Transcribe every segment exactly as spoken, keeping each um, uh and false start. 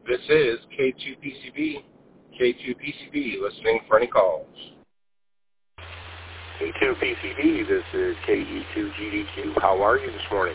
This is K two P C B. K two P C B, listening for any calls. K two P C B, this is K E two G D Q. How are you this morning?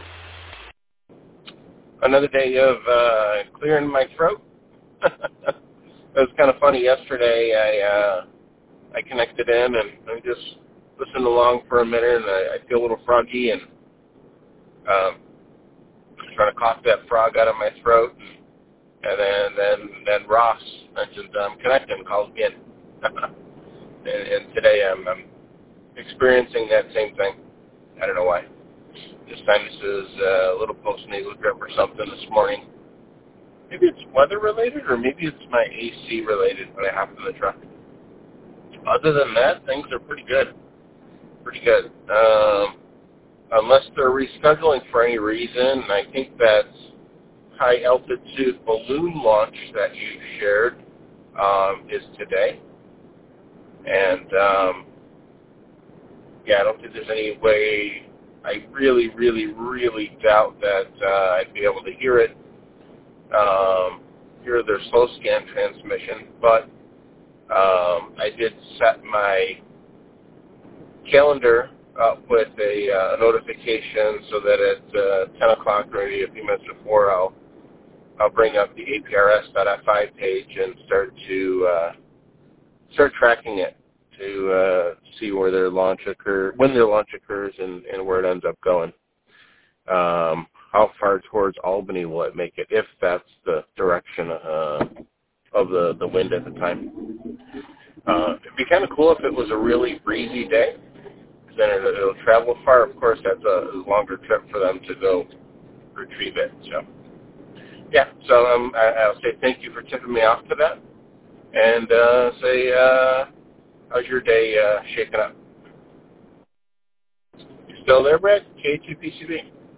Another day of uh, clearing my throat. It was kind of funny. Yesterday, I uh, I connected in and I just listened along for a minute, and I, I feel a little froggy, and um, trying to cough that frog out of my throat. And then then then Ross mentioned um, connecting, called me in. and, and today I'm, I'm experiencing that same thing. I don't know why. This sinuses uh, a little post-nasal drip or something this morning. Maybe it's weather-related, or maybe it's my A C-related when I hop in the truck. Other than that, things are pretty good. Pretty good. Um, unless they're rescheduling for any reason, I think that's high-altitude balloon launch that you shared um, is today. And, um, yeah, I don't think there's any way. I really, really, really doubt that uh, I'd be able to hear it, um, hear their slow scan transmission. But um, I did set my calendar up with a uh, notification so that at uh, ten o'clock or maybe a few minutes before, I'll I'll bring up the A P R S dot F I page and start to uh, start tracking it to uh, see where their launch occur, when their launch occurs, and, and where it ends up going. Um, how far towards Albany will it make it, if that's the direction uh, of the, the wind at the time? Uh, it'd be kind of cool if it was a really breezy day, because then it, it'll travel far. Of course, that's a longer trip for them to go retrieve it. So, yeah. So um, I, I'll say thank you for tipping me off to that, and uh, say. Uh, How's your day uh, shaking up? You still there, Brad? K two P C B.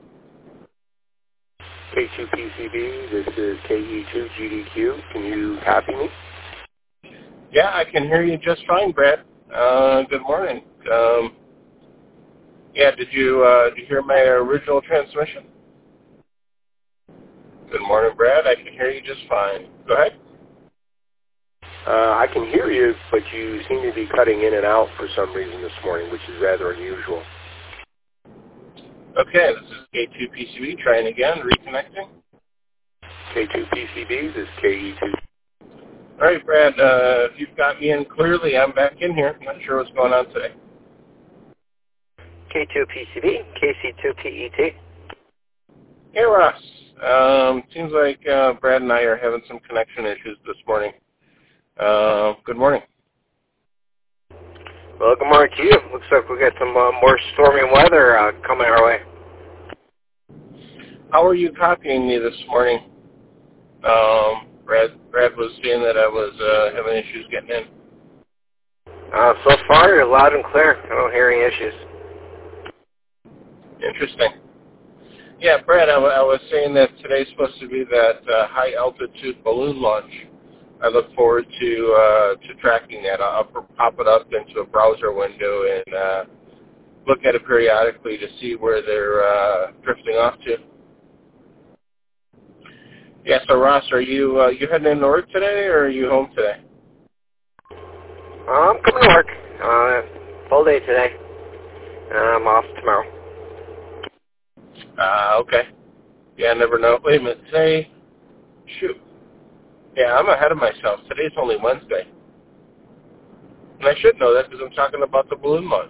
K two P C B, this is K E two G D Q. Can you copy me? Yeah, I can hear you just fine, Brad. Uh, good morning. Um, yeah, did you uh, did you hear my original transmission? Good morning, Brad. I can hear you just fine. Go ahead. Uh, I can hear you, but you seem to be cutting in and out for some reason this morning, which is rather unusual. Okay, this is K two P C B. Trying again, reconnecting. K two P C B, this is K E two. All right, Brad, uh, if you've got me in clearly, I'm back in here. I'm not sure what's going on today. K two P C B, K C two P E T. Hey, Ross. Um, seems like uh, Brad and I are having some connection issues this morning. Uh, good morning. Well, good morning to you. Looks like we got some uh, more stormy weather uh, coming our way. How are you copying me this morning? Um, Brad, Brad was saying that I was uh, having issues getting in. Uh, so far, you're loud and clear. I don't hear any issues. Interesting. Yeah, Brad, I, w- I was saying that today's supposed to be that uh, high-altitude balloon launch. I look forward to uh, to tracking that. I'll pop it up into a browser window and uh, look at it periodically to see where they're uh, drifting off to. Yeah, so Ross, are you uh, you heading into work today, or are you home today? Uh, I'm coming to work. Uh, full day today. Uh, I'm off tomorrow. Uh, okay. Yeah, I never know. Wait a minute. Today, shoot. Yeah, I'm ahead of myself. Today's only Wednesday. And I should know that because I'm talking about the balloon launch.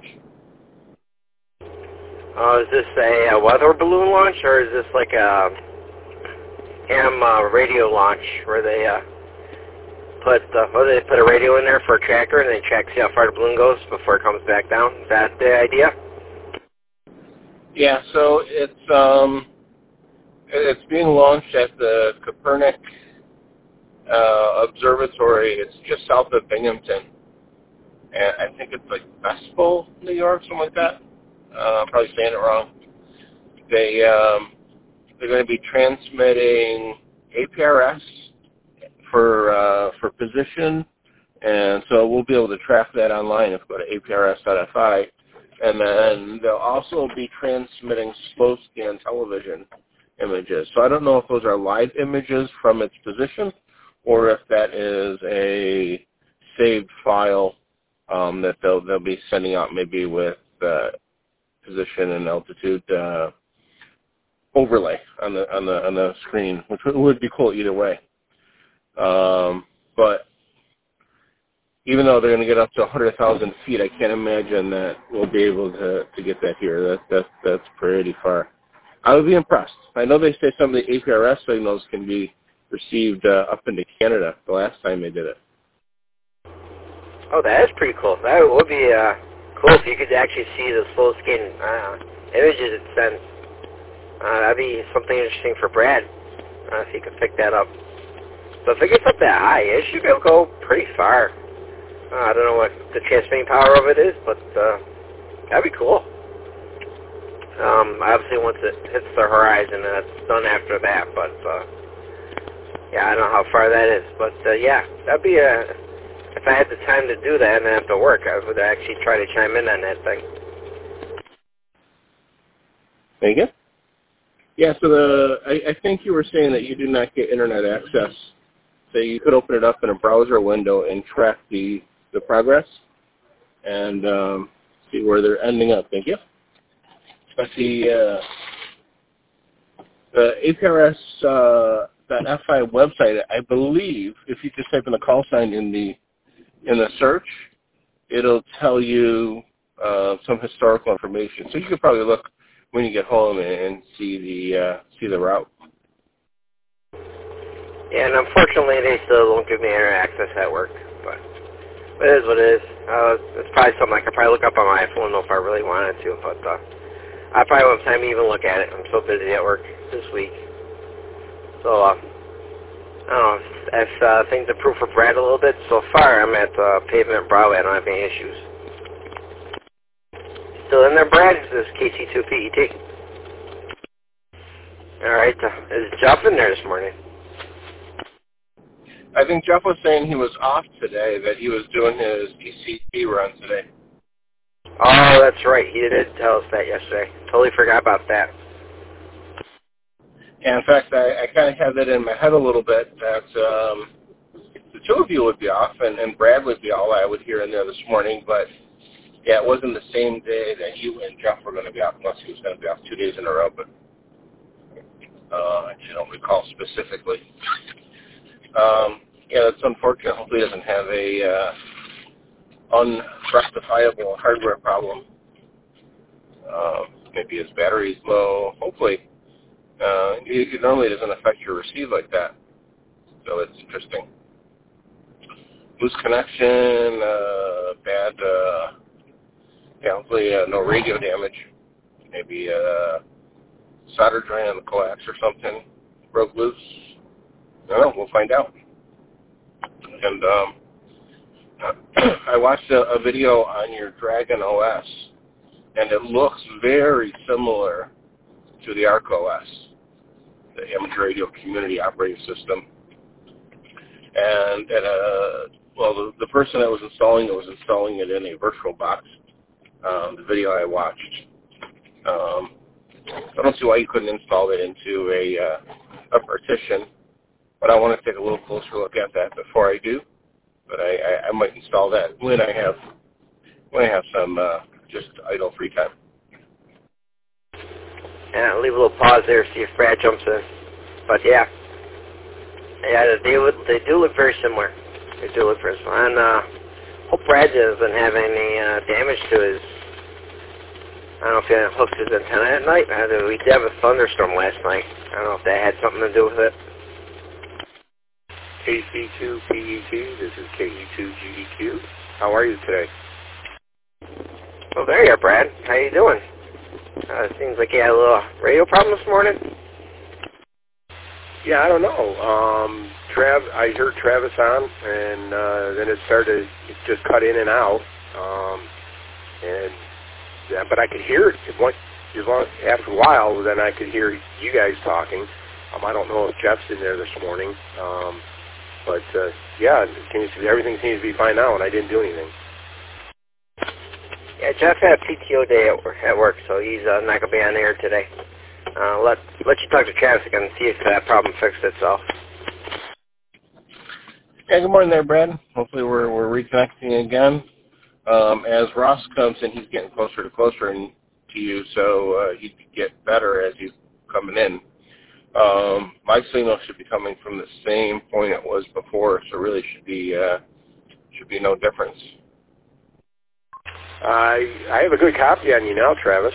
Uh, is this a, a weather balloon launch, or is this like a ham uh, radio launch where they uh, put uh, well, they put a radio in there for a tracker and they check see how far the balloon goes before it comes back down? Is that the idea? Yeah, so it's um, it's being launched at the Copernic uh, Observatory. It's just south of Binghamton, and I think it's like Vestal, New York, something like that. Uh, I'm probably saying it wrong. They um, they're going to be transmitting A P R S for uh, for position, and so we'll be able to track that online if we go to A P R S dot F I. And then they'll also be transmitting slow scan television images. So I don't know if those are live images from its position or if that is a saved file um, that they'll they'll be sending out maybe with uh, position and altitude uh, overlay on the on the on the screen, which would be cool either way. Um, but even though they're going to get up to one hundred thousand feet, I can't imagine that we'll be able to, to get that here. That, that, that's pretty far. I would be impressed. I know they say some of the A P R S signals can be received uh, up into Canada the last time they did it. Oh, that is pretty cool. That would be uh, cool if you could actually see the slow scan uh, images it sends. Uh, that'd be something interesting for Brad, uh, if he could pick that up. So if it gets up that high, it should be able to go pretty far. Uh, I don't know what the transmitting power of it is, but uh, that'd be cool. Um, obviously, once it hits the horizon, uh, it's done after that. But uh, yeah, I don't know how far that is. But uh, yeah, that'd be a. If I had the time to do that and have to work, I would actually try to chime in on that thing. Thank you. Yeah, so the I, I think you were saying that you do not get internet access. So you could open it up in a browser window and track the, the progress and um, see where they're ending up. Thank you. But the, uh, the A P R S uh, .F I website, I believe, if you just type in the call sign in the in the search, it'll tell you uh, some historical information. So you could probably look when you get home and see the uh, see the route. Yeah, and unfortunately, they still won't give me internet access at work, but it is what it is. Uh, it's probably something I could probably look up on my phone if I really wanted to, but uh, I probably won't have time to even look at it. I'm so busy at work this week. So, uh, I don't know, if uh, things improve for Brad a little bit, so far I'm at uh, Pavement Broadway. I don't have any issues. Still in there, Brad? This is K T two P E T. All right, uh, is Jeff in there this morning? I think Jeff was saying he was off today, that he was doing his E C P run today. Oh, that's right. He did tell us that yesterday. Totally forgot about that. And in fact, I, I kind of had that in my head a little bit, that um, the two of you would be off, and, and Brad would be all I would hear in there this morning, but yeah, it wasn't the same day that you and Jeff were going to be off, unless he was going to be off two days in a row, but uh, I don't recall specifically. Um, yeah, that's unfortunate. Hopefully he doesn't have a uh, unrectifiable hardware problem. Uh, maybe his battery's low. Hopefully. Uh, it, it normally doesn't affect your receive like that. So it's interesting. Loose connection, uh, bad, uh, yeah, hopefully uh, no radio damage. Maybe a solder joint on the coax or something broke loose. I don't know, we'll find out. And um, I watched a, a video on your Dragon O S, and it looks very similar to the ArcOS, the Amateur Radio Community Operating System. And, and uh, well, the, the person that was installing it was installing it in a VirtualBox, um, the video I watched. Um, I don't see why you couldn't install it into a, uh, a partition, but I want to take a little closer look at that before I do. But I, I, I might install that when I have when I have some uh, just idle free time. Yeah, I'll leave a little pause there, see if Brad jumps in. But yeah, yeah, they would they do look very similar. They do look very similar. And uh, hope Brad doesn't have any uh, damage to his. I don't know if he hooked his antenna at night. Uh, we did have a thunderstorm last night. I don't know if that had something to do with it. K C two P E T, this is K E two G D Q. How are you today? Well, there you are, Brad. How you doing? Uh, it seems like you had a little radio problem this morning. Yeah, I don't know. Um, Trav, I heard Travis on, and uh, then it started to just cut in and out. Um, and yeah, but I could hear it. It went, as long, after a while, then I could hear you guys talking. Um, I don't know if Jeff's in there this morning. Um, But, uh, yeah, it seems to be, everything seems to be fine now, and I didn't do anything. Yeah, Jeff had a P T O day at work, at work so he's uh, not going to be on the air today. Uh, let let you talk to Travis again and see if that problem fixed itself. Yeah, good morning there, Brad. Hopefully we're we're reconnecting again. Um, as Ross comes in, he's getting closer to closer in, to you, so uh, he could get better as he's coming in. Um, my signal should be coming from the same point it was before, so really should be uh, should be no difference. I I have a good copy on you now, Travis.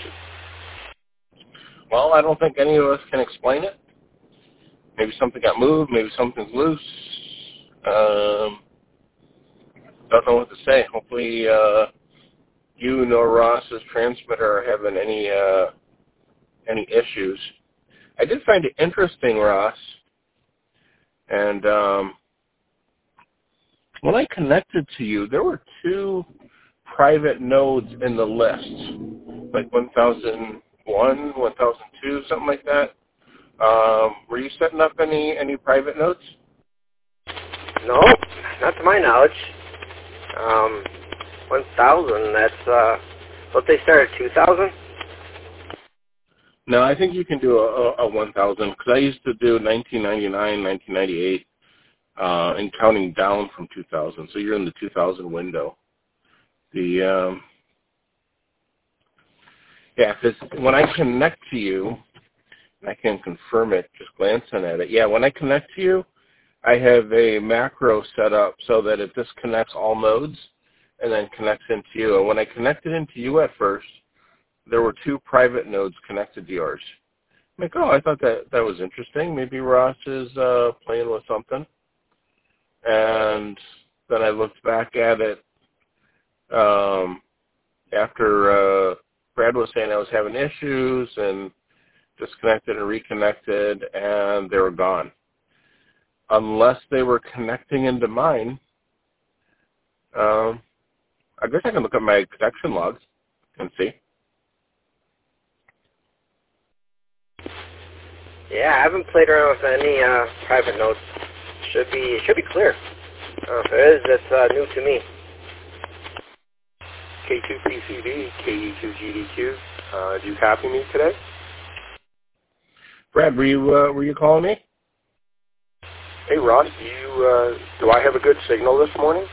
Well, I don't think any of us can explain it. Maybe something got moved. Maybe something's loose. Um, don't know what to say. Hopefully, uh, you nor Ross's transmitter are having any uh, any issues. I did find it interesting, Ross, and um, when I connected to you, there were two private nodes in the list, like one thousand one, one thousand two, something like that. Um, were you setting up any, any private nodes? No, not to my knowledge. Um, one thousand, that's, uh, what they started, two thousand? No, I think you can do a, a, a one thousand, because I used to do nineteen ninety-nine, nineteen ninety-eight, uh, and counting down from two thousand, so you're in the two thousand window. The, um, yeah, because when I connect to you, I can confirm it just glancing at it. Yeah, when I connect to you, I have a macro set up so that it disconnects all nodes and then connects into you. And when I connected into you at first, there were two private nodes connected to yours. I'm like, oh, I thought that, that was interesting. Maybe Ross is uh, playing with something. And then I looked back at it um, after uh, Brad was saying I was having issues and disconnected and reconnected, and they were gone. Unless they were connecting into mine, um, I guess I can look at my connection logs and see. Yeah, I haven't played around with any uh, private nodes. Should be should be clear. Uh, if it is, it's uh, new to me. K two P C B, K E two G D Q. Uh, do you copy me today? Brad, were you uh, were you calling me? Hey, Ross, do you uh, do I have a good signal this morning?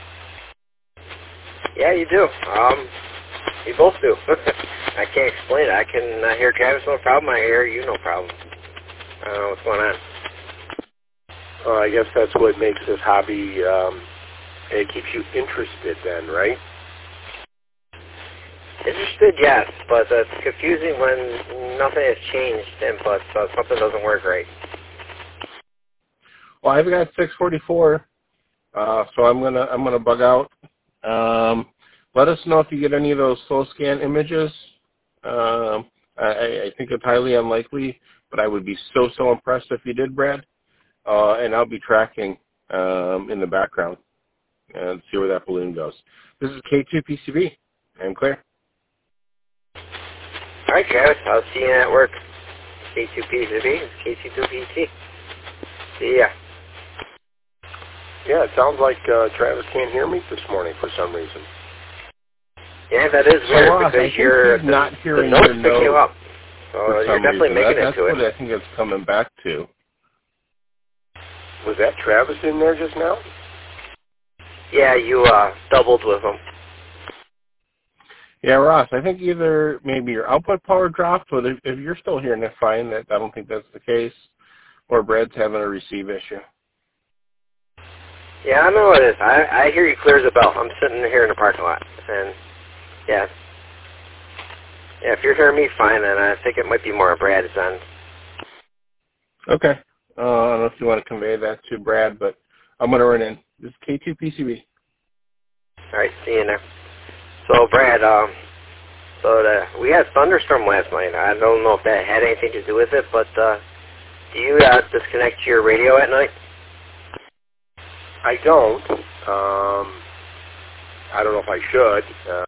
Yeah, you do. Um, you both do. I can't explain it. I can uh, hear Travis no problem. I hear you no problem. I don't know what's going on. Uh, I guess that's what makes this hobby, um, it keeps you interested then, right? Interested, yes, but it's confusing when nothing has changed and but uh, something doesn't work right. Well, I've got six forty-four, uh, so I'm gonna I'm gonna bug out. Um, let us know if you get any of those slow scan images. Um, I, I think it's highly unlikely, but I would be so so impressed if you did, Brad. Uh, and I'll be tracking um, in the background and see where that balloon goes. This is K two P C B. I'm clear. All right, Travis, I'll see you at work. K two P C B, it's K two P C. See ya. Yeah, it sounds like uh, Travis can't hear me this morning for some reason. Yeah, that is So weird Ross, because I you're think he's not the, hearing the notes your picking you note up. So for you're some definitely reason. making That, it that's to what it. I think it's coming back to. Was that Travis in there just now? Yeah, you uh, doubled with them. Yeah, Ross, I think either maybe your output power dropped, but if, if you're still hearing it fine, that I don't think that's the case, or Brad's having a receive issue. Yeah, I know it is. I, I hear you clear as a bell. I'm sitting here in the parking lot. And, yeah. Yeah, if you're hearing me fine, then I think it might be more Brad's end. Okay. Uh, I don't know if you want to convey that to Brad, but I'm going to run in. This is K two P C B. All right, see you now. So, Brad, um, so the, we had thunderstorm last night. I don't know if that had anything to do with it, but uh, do you uh, disconnect your radio at night? I don't. Um, I don't know if I should.